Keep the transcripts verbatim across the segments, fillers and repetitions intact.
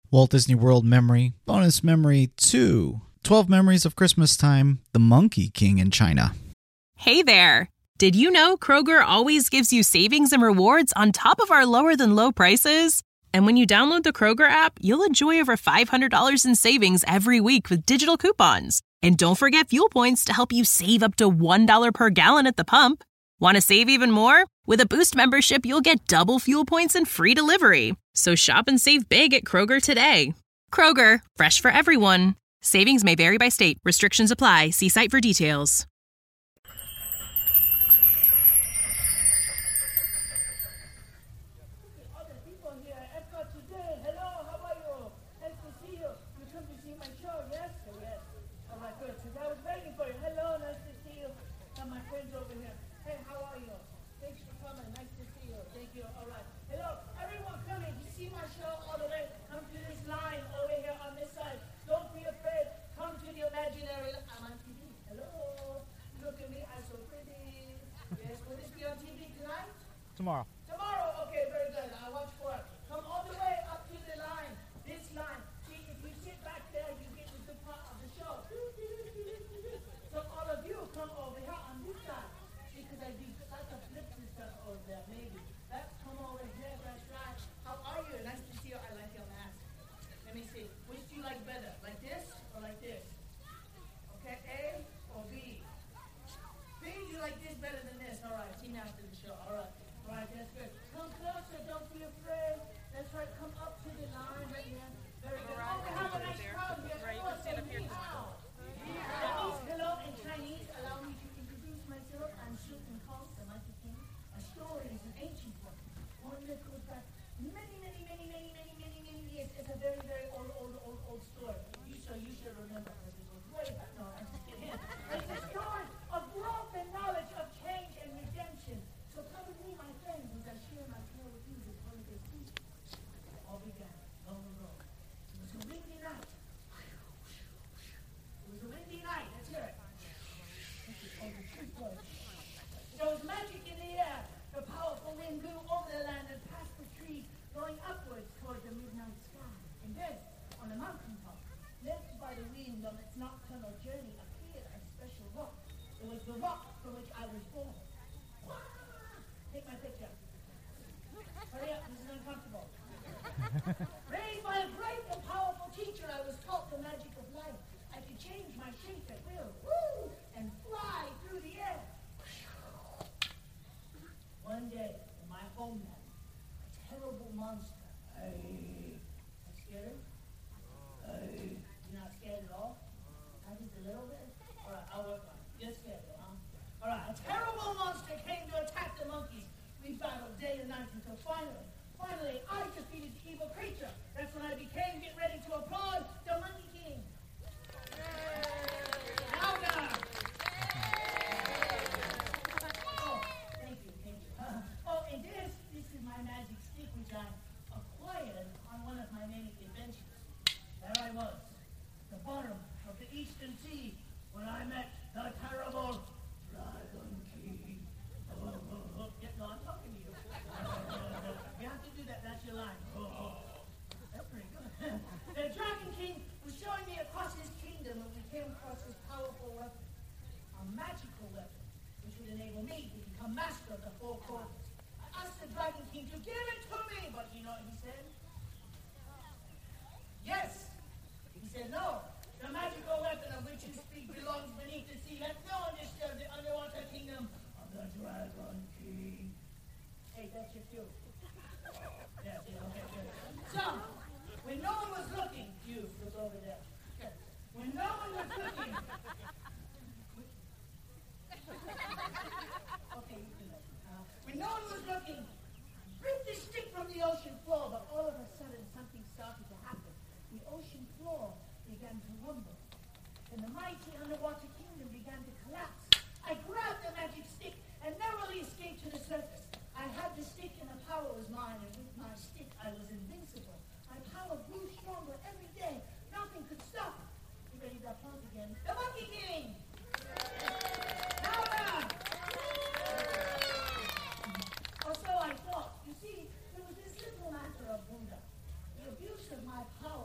Walt Disney World memory, bonus memory two. twelve Memories of Christmas Time, The Monkey King in China. Hey there! Did you know Kroger always gives you savings and rewards on top of our lower-than-low prices? And when you download the Kroger app, you'll enjoy over five hundred dollars in savings every week with digital coupons. And don't forget fuel points to help you save up to one dollar per gallon at the pump. Want to save even more? With a Boost membership, you'll get double fuel points and free delivery. So shop and save big at Kroger today. Kroger, fresh for everyone. Savings may vary by state. Restrictions apply. See site for details. Tomorrow. Tomorrow? Okay, very good. I'll watch for it. Come all the way up to the line. This line. See, if you sit back there, you get the good part of the show. So all of you come over here on this side. See, because I do lots of flips and stuff over there, maybe. That's come over here, that's right. How are you? Nice to see you. I like your mask. Let me see. Which do you like better? Like this or like this? Okay, A or B? B, you like this better than this. All right, see me after the show. All right. Right, that's good. Come closer, don't be afraid. That's right, come up to the line right here. Very good. Oh, we have a nice crowd here. Right, you can stand up here. Chinese, hello, in Chinese, allow me to introduce myself. I'm Shu Kong, the Monkey King. A story is an ancient one. One that goes back many, many, many, many, many, many, many years. It's a very, very old, old, old, old story. You so you should remember because it was way back. No, I'm just kidding. It's a story of growth and knowledge, of change and redemption. So come with me, my friends, as I share my tale with you this holiday season. All began long ago. It was a windy night. It was a windy night. Let's hear it. There was magic in the air. The powerful wind blew over the land and past the trees, going upwards toward the midnight sky. And then, on a mountaintop, left by the wind on its nocturnal journey, appeared a special rock. It was the rock from which I was born. Take my picture. Hurry up, this is uncomfortable. Raised by a great and powerful teacher, I was taught the magic of life. I could change my shape at will, woo, and fly through the air. One day, in my homeland, a terrible monster. Hey, I'm scared? Hey, you're not scared at all? I just a little bit? All right, I'll work on it. You're scared, huh? All right, a terrible monster came to attack the monkeys. We battled day and night until finally, finally, I defeated the evil creature. That's when I became, get ready to applaud, the Monkey King. Now done. Oh, thank you, thank you. Uh, oh, and this, this is my magic stick, which I acquired on one of my many adventures. There I was, the bottom of the Eastern Sea, when I met the terrible Dragon King. Oh, oh, oh. Yeah, no, I'm talking to you. Uh, you have to do that. That's your line. Oh, oh. That's pretty good. The Dragon King was showing me across his kingdom when we came across this powerful weapon, a magical weapon, which would enable me to become master of the four corners. I asked the Dragon King to give it to me, but you know what he said? Yes. He said no. The magical weapon of which you speak belongs beneath the sea. Let no one disturb the underwater kingdom of the Dragon King. Hey, that's your cue. Yeah, yeah, okay, good. So, when no one was looking, you look over there. When no one was looking. Okay, you can look. Uh, when no one was looking, ripped the stick from the ocean floor, but all of a sudden something started to happen. The ocean floor began to rumble, and the mighty underwater kingdom began to collapse. I grabbed the magic stick and narrowly escaped to the surface. I had the stick and the power was mine, and with my stick I was invincible. My power grew stronger every day. Nothing could stop it. You ready to applause again? The Monkey King! Now done! Or so I thought. You see, there was this simple matter of Buddha. The abuse of my power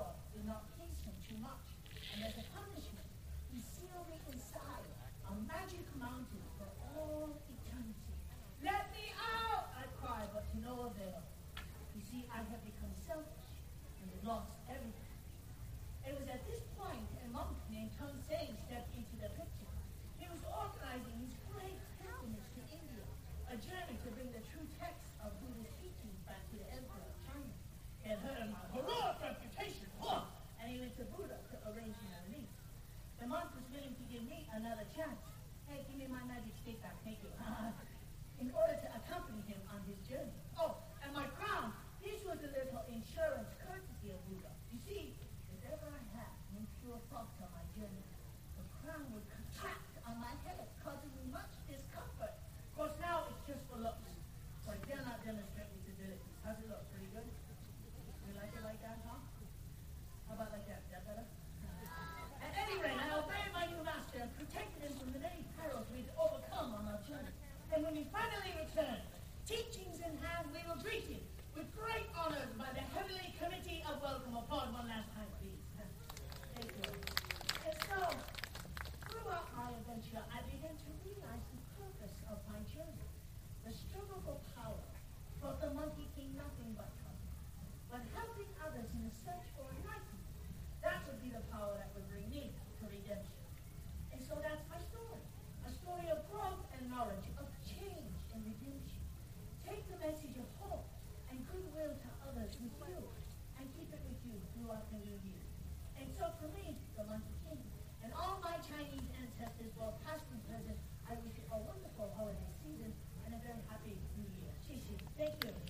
would not please him too much. And as a punishment, he sealed me inside a magic mountain for all eternity. Let me out, I cried, but to no avail. You see, I have become selfish and lost everything. It was at this point a monk named Tun Seng stepped into the picture. He was organizing his great pilgrimage to India, a journey to bring the true text of Buddhist teachings back to the Emperor of China. He had heard of my heroic reputation, huh, and he went to Buddha to arrange my release. The monk was willing to give me another chance. Hey, give me my magic stick back, thank you. In order to accompany him on his journey. Oh, and my crown, this was a little insurance courtesy of Buddha. You see, if ever I had impure thoughts on my journey, the crown would contract on my head, causing me much discomfort. Of course, now it's just for looks, so I dare not demonstrate its abilities. How's it look? Pretty good? You like it like that, huh? How about like that? Is that better? At any rate, I obeyed my new master and protected him from the many perils we'd overcome on our journey. And when we finally returned, teachings in hand, we were greeted with great honors by the Heavenly Committee of Welcome. Applaud one last time, please. Thank you. And so, throughout my adventure, I began to realize the purpose of my journey. The struggle for power brought the Monkey King nothing but trouble. But helping others in the search for enlightenment, that would be the power that would bring me to redemption. And so that's my story. A story of growth and knowledge, of change and redemption. Take the message of hope and goodwill to others with you, and keep it with you throughout the new year. And so for me, the Monkey King, and all my Chinese ancestors, both past and present, I wish you a wonderful holiday season and a very happy new year. Xie xie. Thank you.